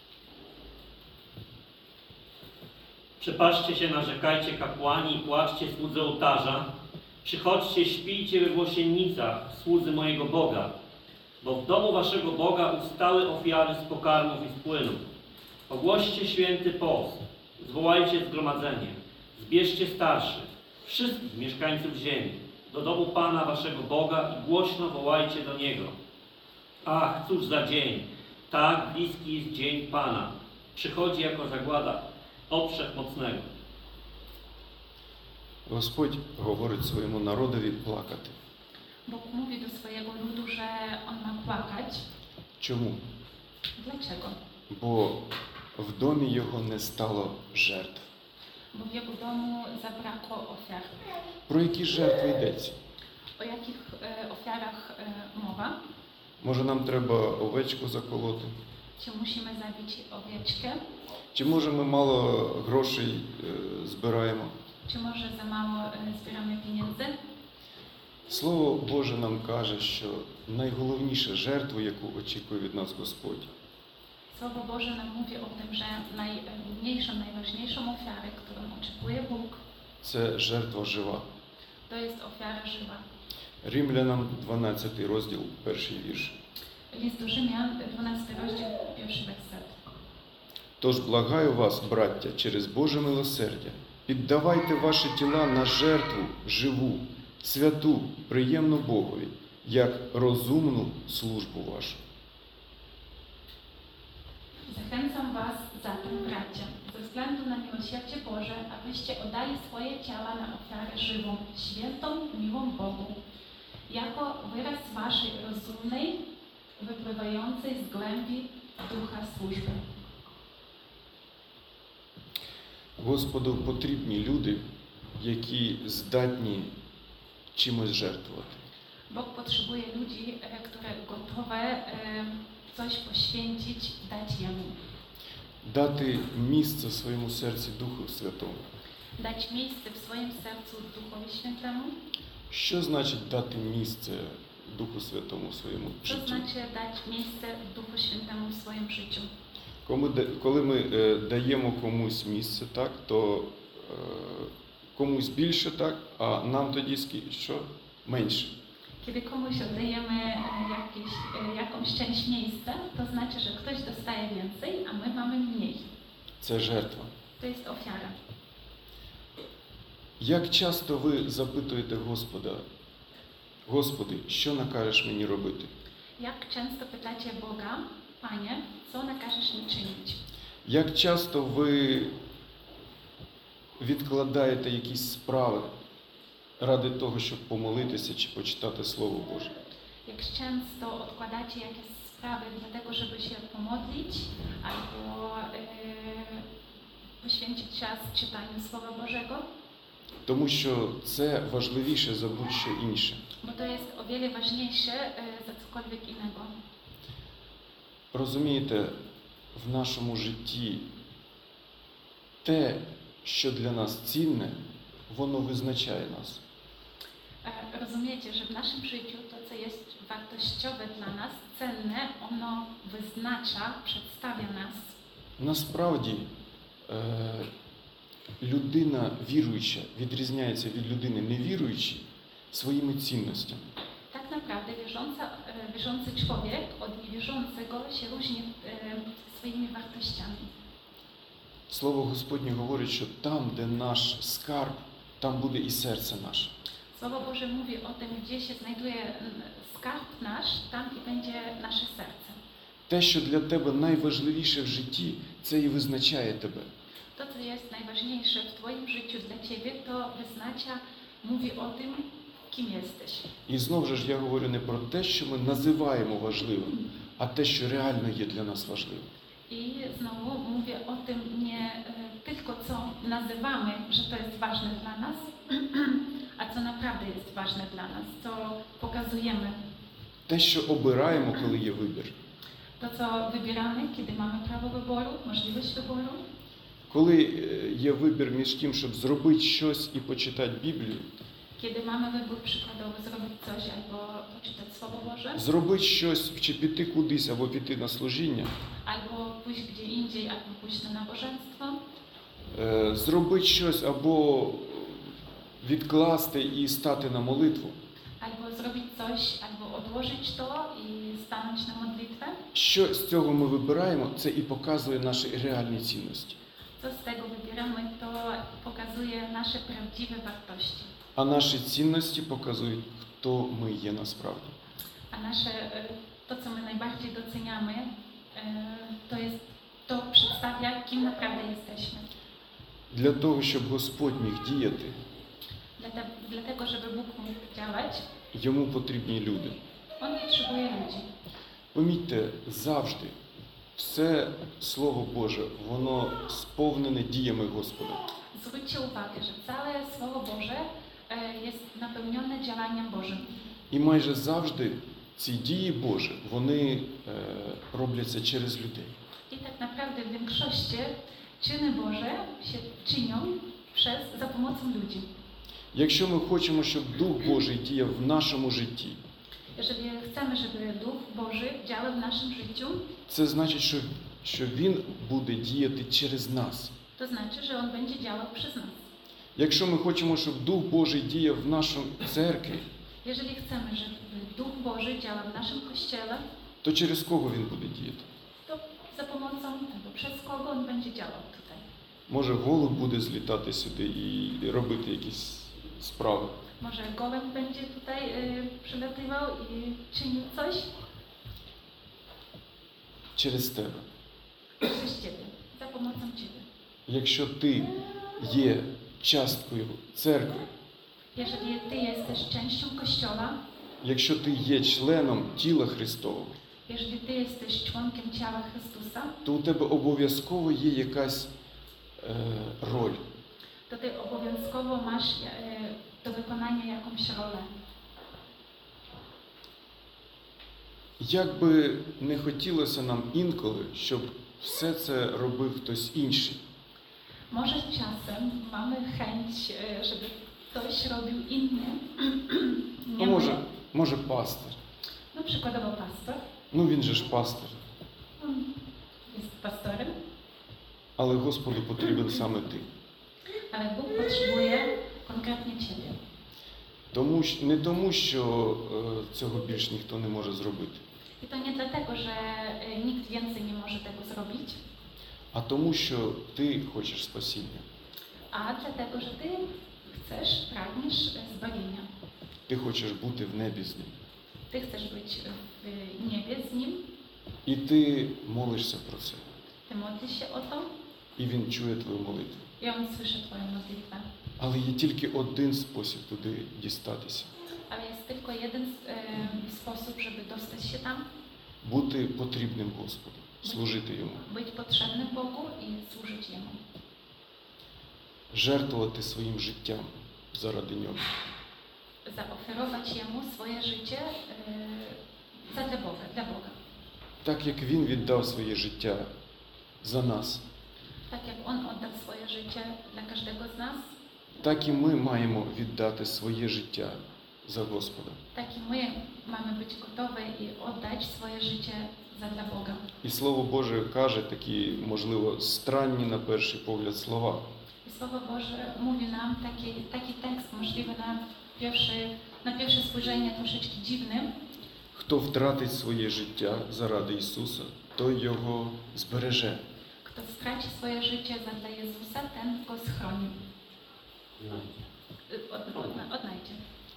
Przepatrzcie się, narzekajcie kapłani i płaczcie słudzy ołtarza. Przychodźcie, śpijcie we włosiennicach, słudzy mojego Boga, bo w domu waszego Boga ustały ofiary z pokarmów i z płynów. Ogłoście święty post, zwołajcie zgromadzenie, zbierzcie starszych, wszystkich mieszkańców ziemi, do domu Pana waszego Boga i głośno wołajcie do Niego. Ach, cóż za dzień, tak bliski jest dzień Pana, przychodzi jako zagłada od Wszechmocnego.
Господь говорить своєму народові плакати.
Bóg mówi do swojego ludu, że On ma płakać.
Чому?
Dlaczego?
Бо в домі його не стало жертв.
Bo w Jego domu zabrakło ofiar.
Про які жертви йдеться?
O jakich e, ofiarach e, mowa?
Може нам треба овечку заколоти?
Czy musimy zabić owieczkę?
Чи може ми мало грошей е, збираємо?
Czy może za mało e, zbieramy pieniędzy?
Слово Боже нам каже, що найголовніша жертва, яку очікує від нас Господь,
Słowo Boże nam mówi o tym, że najmniejszą, najważniejszą ofiarę, którą oczekuje Bóg,
це жертва жива.
to jest ofiara żywa.
Римлянам дванадцятий розділ, перший вірш.
List do Rzymian, dwunasty rozdział, pierwszy werset.
Тож благаю вас, браття, через Боже милосердя, піддавайте ваші тіла на жертву живу, святу, приємну Богові, як розумну службу вашу.
Zachęcam Was zatem, bracia, ze względu na miłosierdzie Boże, abyście oddali swoje ciała na ofiarę żywą, świętą, miłą Bogu, jako wyraz Waszej rozumnej, wypływającej z głębi ducha służby.
Господу потрібні люди, які здатні чимось жертвувати.
Bóg potrzebuje ludzi, e, które gotowe e, coś poświęcić, dać Jemu.
Дати місце в своєму серці Духу Святому.
Dać miejsce w swoim sercu Duchowi Świętemu.
Що значить дати місце Духу Святому в своєму
Co
житті?
znaczy dać miejsce Duchu Świętemu w swoim życiu?
Коли ми, да- коли ми е, даємо комусь місце, так, то е, комусь більше, так, а нам тоді скі- що? Менше.
Kiedy komuś oddajemy e, jakieś, e, jakąś część miejsca, to znaczy, że ktoś dostaje więcej, a my mamy mniej.
Це жертва.
To jest ofiara.
Як часто ви запитуєте Господа, Господи, що накажеш мені робити?
Jak często pytacie Boga, Panie, co nakażesz mi czynić?
Як часто ви відкладаєте якісь справи ради того, щоб помолитися чи почитати Слово Боже?
Jak często odkładacie jakieś sprawy dlatego, żeby się pomodlić albo e, poświęcić czas czytaniu Słowa Bożego?
Тому що це важливіше за будь-що інше.
Bo to jest o wiele ważniejsze e, za cokolwiek innego.
Розумієте, в нашому житті те, що для нас цінне, воно визначає нас.
E, Rozumiecie, że w naszym życiu to, co jest wartościowe dla nas, cenne, ono wyznacza, przedstawia nas.
Насправді, е, людина віруюча відрізняється від людини невіруючої своїми цінностями.
Tak naprawdę wierząca, e, wierzący człowiek od niewierzącego się różni e, swoimi wartościami.
Слово Господнє говорить, що там, де наш скарб, там буде і серце наше.
Słowo Boże mówi o tym, gdzie się znajduje mm, skarb nasz, tam і będzie nasze serce.
Те, що для тебе найважливіше в житті, це і визначає тебе.
To, co jest najważniejsze w Twoim życiu dla Ciebie, to wyznacza, mówi o tym, kim jesteś.
І знову ж я говорю не про те, що ми називаємо важливим, а те, що реально є для нас важливим.
I znowu mówię o tym nie e, tylko, co nazywamy, że to jest ważne dla nas, a co naprawdę jest ważne dla nas, co pokazujemy.
Те, що обираємо, коли є вибір.
To, co wybieramy, kiedy mamy prawo wyboru, możliwość wyboru.
Коли е, є вибір між тим, щоб зробити щось і почитати Біблію,
Kiedy mamy wybór przykładowy zrobić coś albo poczytać Słowo Boże,
зробити щось, чи піти кудись, або піти на служіння,
albo pójść gdzie indziej, albo pójść na nabożeństwo,
е, зробити щось або відкласти і стати на молитву.
albo zrobić coś, albo odłożyć to i stanąć na modlitwę.
Що з цього ми вибираємо, це і показує наші реальні цінності.
Co z tego wybieramy, to pokazuje nasze prawdziwe wartości.
А наші цінності показують, хто ми є насправді.
A nasze, e, to, co my najbardziej doceniamy, e, to jest, to przedstawia, kim naprawdę jesteśmy.
Для того, щоб Господь міг діяти,
Dlate- Dlatego, żeby Bóg mógł działać,
йому потрібні люди.
On potrzebuje ludzi.
Помітьте, завжди все Слово Боже, воно сповнене діями Господа.
Zwróćcie uwagę, że całe Słowo Boże e, jest napełnione działaniem Bożym.
І майже завжди ці дії Божі, вони е, робляться через людей.
I tak naprawdę w większości czyny Boże się czynią przez, za pomocą ludzi.
Якщо ми хочемо, щоб Дух Божий діяв в нашому житті,
Jeżeli chcemy, żeby Duch Boży działał w naszym życiu,
це значить, що, що Він буде діяти через нас.
to znaczy, że On będzie działał przez nas.
Якщо ми хочемо, щоб Дух Божий діяв в нашій церкві,
Jeżeli chcemy, żeby Duch Boży działał w naszym Kościele,
то через кого Він буде діяти?
to za pomocą albo przez kogo On będzie działał tutaj.
Може, голуб буде злітати сюди і робити якісь справи.
Może gołęb będzie tutaj y, przylatywał i czynił coś
Через тебе.
przez Ciebie, za pomocą Ciebie.
Якщо ти є часткою церкви,
Jeżeli Ty jesteś częścią Kościoła,
якщо ти є членом тіла Христового,
jeżeli Ty jesteś członkiem ciała Chrystusa,
то у тебе обов'язково є якась е, роль.
to Ty obowiązkowo masz e, do wykonania jakąś rolę.
Як би не хотілося нам інколи, щоб все це робив хтось інший.
Może czasem mamy chęć, e, żeby ktoś robił inny,
Ну,
nie
може,
my.
може пастир.
No przykładowo pastor,
Ну він же ж пастир.
on jest pastorem,
Але Господу потрібен саме ти.
ale Bóg potrzebuje konkretnie Ciebie.
Тому, що- не тому, що е, цього більш ніхто не може зробити,
I to nie dlatego, że e, nikt więcej nie może tego zrobić,
а тому, що ти хочеш спасіння.
a dlatego, że Ty chcesz, pragniesz e, zbawienia.
Ти хочеш бути в небі з ним.
Ty chcesz być w niebie z Nim,
І ти молишся про це.
Ty modlisz się o to
І він чує твою молитву.
i On słyszy Twoją modlitwę.
Але є тільки один спосіб туди дістатися.
Ale jest tylko jeden e, sposób, żeby dostać się tam,
Бути потрібним Господу, служити Йому.
być potrzebnym Bogu i służyć Jemu.
Жертвувати своїм життям заради Нього.
Zaoferować Jemu swoje życie e, za dla Boga, dla Boga.
Так як Він віддав своє життя за нас,
Tak jak On oddał swoje życie dla każdego z nas,
так і ми маємо віддати своє життя за Господа.
tak i my mamy być gotowe i oddać swoje życie za dla Boga.
І Слово Боже каже такі, можливо, странні на перший погляд слова.
I Słowo Boże mówi nam taki, taki tekst możliwy na pierwszy, na pierwsze spojrzenie troszeczkę dziwny.
Хто втратить своє життя заради Ісуса, той його збереже.
Kto straci swoje życie za dla Jezusa, ten go schroni. Y, Od, od, odnajdzie.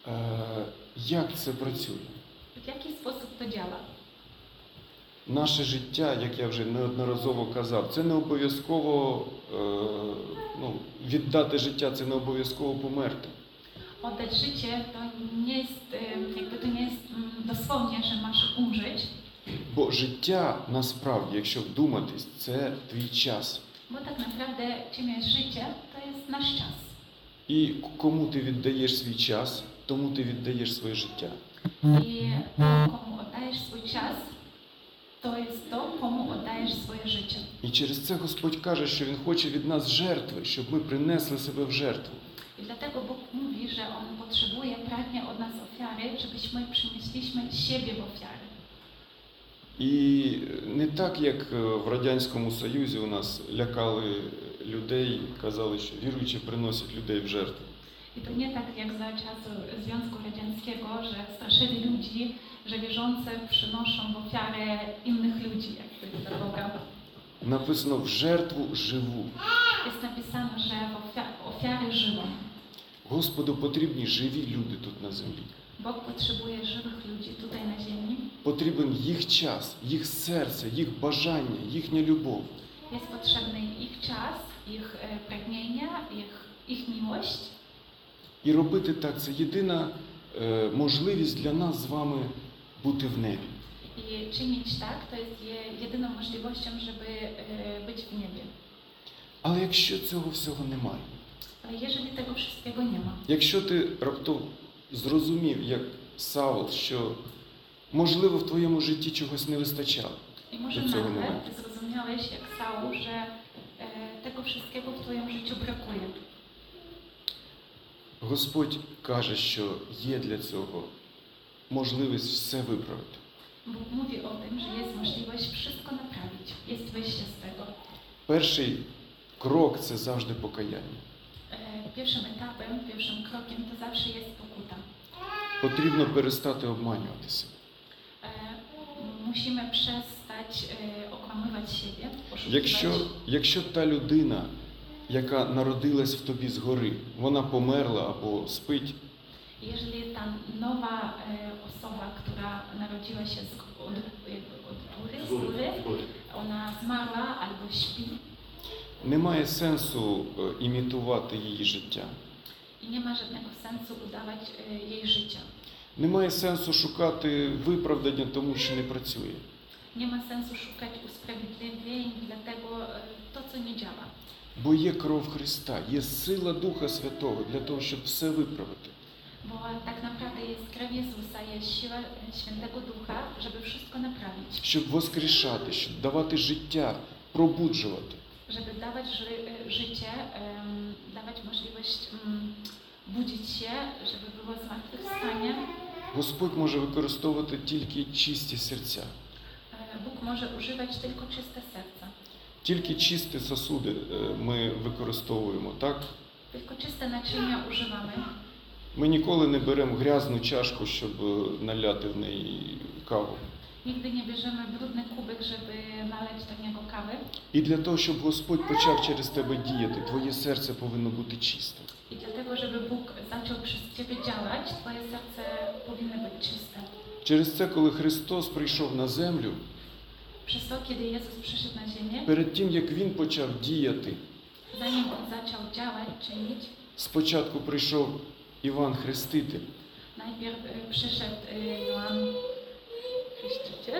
Е, Як це працює?
W jaki sposób to działa?
Наше життя, як я вже неодноразово казав, це не обов'язково, е, ну, віддати життя, це не обов'язково померти.
Oddać życie to nie jest, em, jakby to nie jest mm, dosłownie, że masz umrzeć,
Бо життя, насправді, якщо вдуматись, це твій час.
bo tak naprawdę czym jest życie, to jest nasz czas.
І кому ти віддаєш свій час, тому ти віддаєш своє життя.
I to, komu oddajesz swój czas, to jest to, komu oddajesz swoje życie.
І через це Господь каже, що Він хоче від нас жертви, щоб ми принесли себе в жертву.
I dlatego Bóg mówi, że On potrzebuje, pragnie od nas ofiary, żebyśmy przynieśliśmy siebie w ofiarę.
І не так, як в Радянському Союзі у нас лякали людей, казали, що віруючі приносять людей в жертву.
I to nie tak jak za czasów Związku Radzieckiego, że straszyli ludzi, że wierzący przynoszą w ofiarę innych ludzi, jakby dla Boga.
Написано в жертву живу.
Jest napisane, że w ofia- ofiary żywą.
Господу потрібні живі люди тут на землі.
Bóg potrzebuje żywych ludzi tutaj na ziemi.
Потрібен їх час, їх серце, їх бажання, їхня любов.
Jest potrzebny ich czas, ich e, pragnienia, ich, ich miłość.
І робити так – це єдина е, можливість для нас з вами бути в небі.
I czynić tak, to jest je, jedyną możliwością, żeby e, być w niebie.
Але якщо цього всього немає,
Ale jeżeli tego wszystkiego nie ma,
якщо ти раптом зрозумів, як Саул, що, можливо, в твоєму житті чогось не вистачало,
i może
do całego
nagle
momentu.
ty zrozumiałeś, jak Saul, że e, tego wszystkiego w twoim życiu brakuje.
Господь каже, що є для цього можливість все виправити.
Bóg mówi o tym, że jest możliwość wszystko naprawić. Jest wyjście z tego.
Перший крок – це завжди покаяння.
E, Pierwszym etapem, pierwszym krokiem to zawsze jest pokuta.
Потрібно перестати обманювати себе.
E, Musimy przestać e, okłamywać siebie,
Якщо,
oszukiwać.
якщо та людина, яка народилась в тобі згори, вона померла або спить,
Jeżeli ta nowa e, osoba, która narodziła się z, g- od, jakby od góry, z góry, ona zmarła albo śpi
немає сенсу е, імітувати її життя.
i nie ma żadnego sensu udawać e, jej życia.
Немає сенсу шукати виправдання тому, що не працює.
Nie ma sensu szukać usprawiedliwień dla tego, e, to co nie działa.
Бо є кров Христа, є сила Духа Святого для того, щоб все виправити.
Bo tak naprawdę jest krew Jezusa, jest siła e, Świętego Ducha, żeby wszystko naprawić.
Щоб воскрешати, щоб давати життя, пробуджувати.
Żeby dawać ży, e, życie, em, dawać możliwość mm, budzić się, żeby było zmartwychwstanie.
Господь може використовувати тільки чисті серця.
E, Bóg może używać tylko czyste serca.
Тільки чисті сосуди е, ми використовуємо, так?
Tylko czyste naczynia używamy.
Ми ніколи не беремо грязну чашку, щоб е, наляти в неї каву.
Nigdy nie bierzemy brudny kubek, żeby nalać do niego kawy.
І для того, щоб Господь почав через тебе діяти, твоє серце повинно бути чистим.
I dlatego, żeby Bóg zaczął przez Ciebie działać, Twoje serce powinno być czyste.
Через це, коли Христос прийшов на землю,
Przez to, kiedy Jezus przyszedł na ziemię,
перед тим, як Він почав діяти,
zanim On zaczął działać, czynić,
спочатку прийшов Іван Хреститель,
najpierw y, przyszedł y, Joan Chrzciciel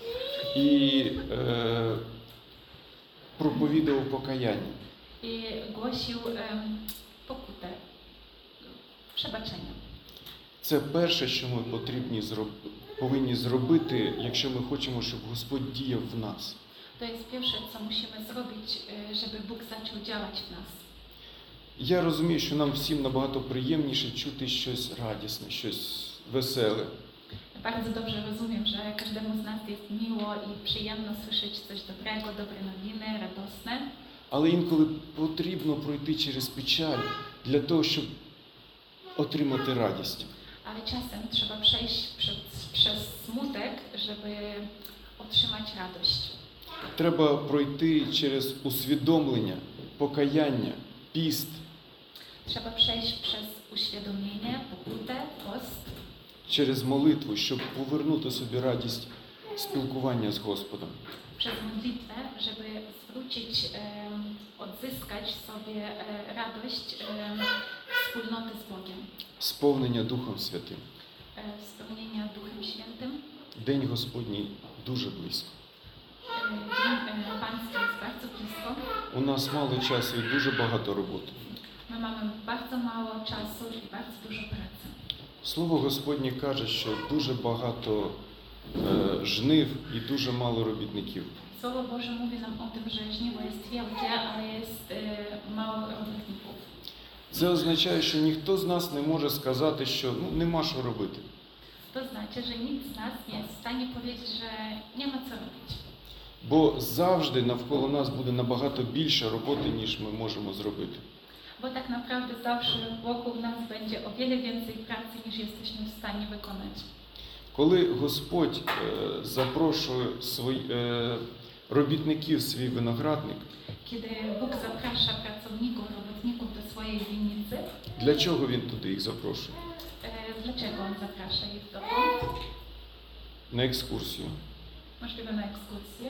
і е, проповідував покаяння.
i głosił em, pokutę, przebaczenie.
Це перше, що ми потрібні зроб... повинні зробити, якщо ми хочемо, щоб Господь діяв в нас.
To jest pierwsze, co musimy zrobić, y, żeby Bóg zaczął działać w nas.
Я розумію, що нам всім набагато приємніше чути щось радісне, щось веселе.
Bardzo dobrze rozumiem, że każdemu z nas jest miło i przyjemno słyszeć coś dobrego, dobre nowiny, radosne,
Але інколи потрібно пройти через печаль для того, щоб отримати радість.
ale czasem trzeba przejść przez, przez smutek, żeby otrzymać radość.
Треба пройти через усвідомлення, покаяння, піст.
Trzeba przejść przez uświadomienie, pokutę, post,
через молитву, щоб повернути собі радість спілкування з Господом.
przez modlitwę, żeby zwrócić, em, odzyskać sobie e, radość em, wspólnoty z Bogiem,
Сповнення Духом Святим.
e, spełnienia Duchem Świętym.
День Господній дуже близько.
E, Dzień e, Pański jest bardzo blisko.
У нас мало часу і дуже багато роботи.
My mamy bardzo mało czasu i bardzo dużo pracy.
Слово Господнє каже, що дуже багато е, жнив і дуже мало робітників.
Słowo Boże mówi nam o tym, że żniwo jest wielkie, ale jest e, mało robotników.
Це означає, що ніхто з нас не може сказати, що ну, нема що робити.
To znaczy, że nikt z nas nie jest w stanie powiedzieć, że nie ma co robić.
Бо завжди навколо нас буде набагато більше роботи, ніж ми можемо зробити.
Bo tak naprawdę zawsze wokół nas będzie o wiele więcej pracy, niż jesteśmy w stanie wykonać.
Коли Господь е, запрошує свої, е, робітників в свій виноградник,
Kiedy Bóg zaprasza pracowników, robotników do swojej winnicy,
для чого Він туди їх запрошує?
e, dlaczego On zaprasza ich dotąd?
На екскурсію.
Możliwe na ekskursję.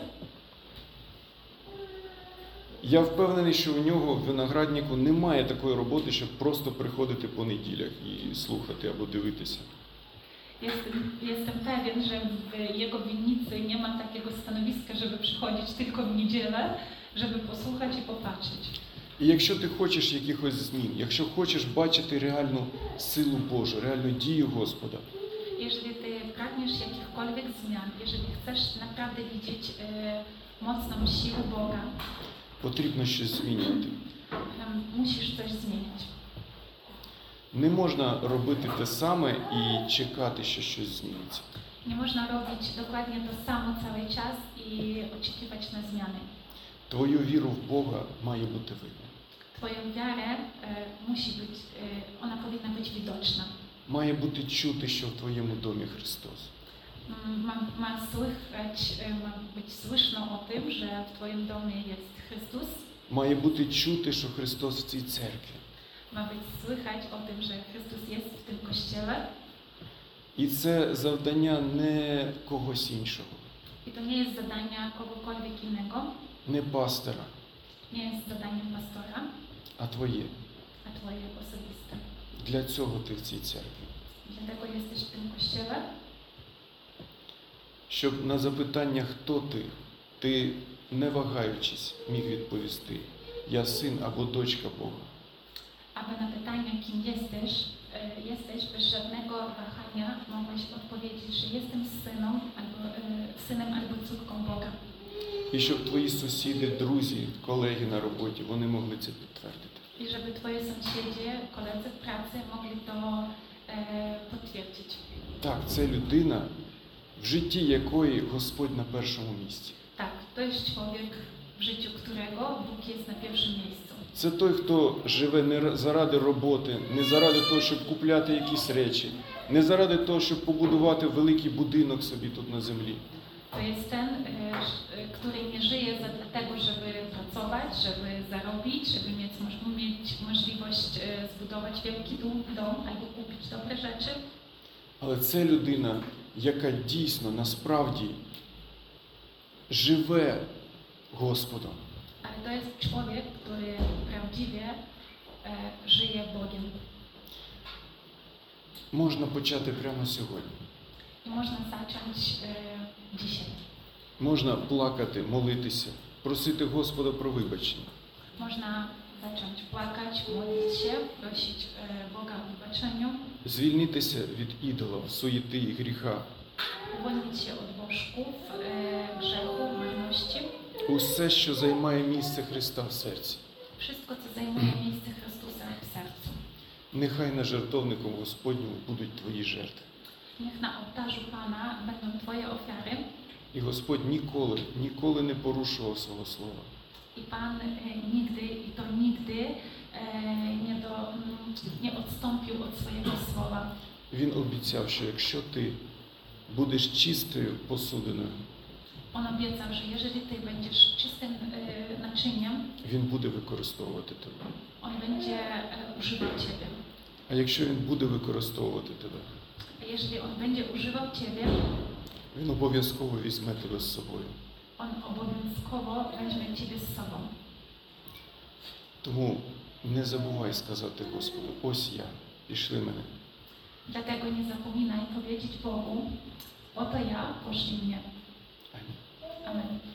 Я впевнений, що у нього в винограднику немає такої роботи, щоб просто приходити по неділях і слухати або дивитися.
Jestem, jestem pewien, że w jego winnicy nie ma takiego stanowiska, żeby przychodzić tylko w niedzielę, żeby posłuchać i popatrzeć.
І якщо ти хочеш якихось змін, якщо хочеш бачити реальну силу Божу, реальну дію Господа,
Jeżeli ty pragniesz jakichkolwiek zmian, jeżeli chcesz naprawdę widzieć e, mocną siłę Boga,
потрібно щось змінювати.
em, musisz coś zmieniać.
Не можна робити те саме і чекати, що щось зміниться.
Nie można robić dokładnie to samo cały czas i oczekiwać na zmiany.
Твою віру в Бога має бути видно.
Twoją wiarę e, musi być, e, ona powinna być widoczna.
Має бути чути, що в твоєму домі Христос.
Mm, Ma, ma słychać, e, ma być słyszno o tym, że w Twoim domie jest Chrystus.
Має бути чути, що Христос в цій церкві.
Ma być słychać o tym, że Chrystus jest w tym kościele.
І це завдання не когось іншого,
I to nie jest zadanie kogokolwiek innego,
не пастора,
nie jest zadaniem pastora,
а твоє.
a Twoje osobiste.
Для цього ти в цій церкві.
Dlatego jesteś w tym kościele,
Щоб на запитання, хто ти, ти, не вагаючись, міг відповісти: я син або дочка Бога.
aby na pytanie, kim jesteś, e, jesteś bez żadnego wahania mogłeś odpowiedzieć, że jestem synem albo, e, synem albo córką Boga.
І щоб твої сусіди, друзі, колеги на роботі, вони могли це підтвердити.
I żeby Twoje sąsiedzie, koledzy w pracy mogli to e, potwierdzić.
Так, це людина, в житті якої Господь на першому місці.
Tak, to jest człowiek, w życiu którego Bóg jest na pierwszym miejscu.
Це той, хто живе не заради роботи, не заради того, щоб купляти якісь речі, не заради того, щоб побудувати великий будинок собі тут на землі.
To jest ten, e, ż- e, który nie żyje za dlatego, żeby pracować, żeby zarobić, żeby mieć, moż- mieć możliwość e, zbudować wielki dom, dom albo kupić dobre rzeczy.
Але це людина, яка дійсно, насправді живе Господом.
Ale to jest człowiek, który prawdziwie e, żyje Bogiem.
Можна почати прямо сьогодні.
I można zacząć e, dzisiaj.
Можна плакати, молитися, просити Господа про вибачення.
Można zacząć płakać, modlić się, prosić e, Boga o wybaczeniu,
Звільнитися від ідолів, суєти і гріха.
uwolnić się od bożków, e, grzechu, marności.
Усе, що займає місце Христа в серці.
Wszystko, co zajmuje miejsce Chrystusa w sercu.
Нехай на жертовнику Господньому будуть твої жертви.
Niech na ołtarzu Pana będą Twoje ofiary
І Господь ніколи, ніколи не порушував свого слова.
i Pan e, nigdy, i to nigdy e, nie, do, mm, nie odstąpił od swojego słowa.
Він обіцяв, що якщо ти будеш чистою посудиною,
On obiecał, że jeżeli Ty będziesz czystym e, naczyniem,
Він буде використовувати тебе.
On będzie e, używał Ciebie.
А якщо він буде використовувати тебе,
A jeśli On będzie używał Ciebie,
він обов'язково візьме тебе з собою.
On obowiązkowo weźmie Ciebie z sobą.
Тому не забувай сказати Господу, ось я, пішли мене.
Dlatego nie zapominaj powiedzieć Bogu, oto ja, poszli mnie.
Амінь.
Amen.